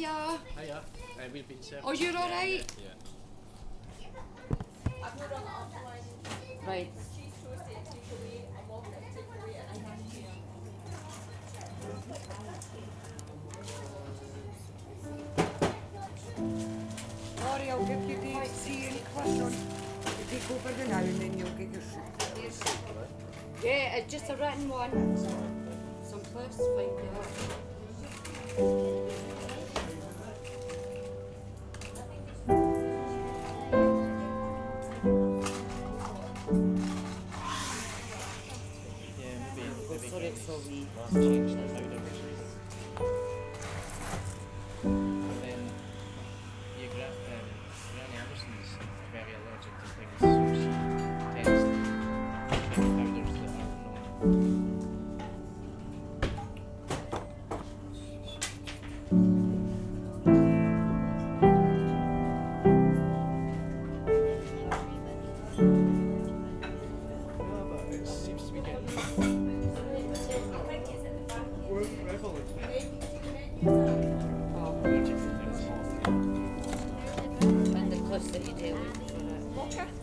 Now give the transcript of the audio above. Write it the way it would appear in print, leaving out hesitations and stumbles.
Hiya. Hiya. We've been served. Oh, you're alright? Yeah. I've not done the underline. Right. Cheese toasty and takeaway, a mocha takeaway, and a cashier. Laurie, I'll give you the tea and croissant. You take over the now and then you'll get your soup. Yeah, just a written one. Some plus, fine, yeah. Yeah, maybe. Sorry, it's so wee. Change the powder version. And then, yeah, Granny Anderson's very allergic to things, so she tends to pick powders that are known. No, but it seems to be getting more prevalent. Allergic to things. And the plus that you deal with for it. Mocha?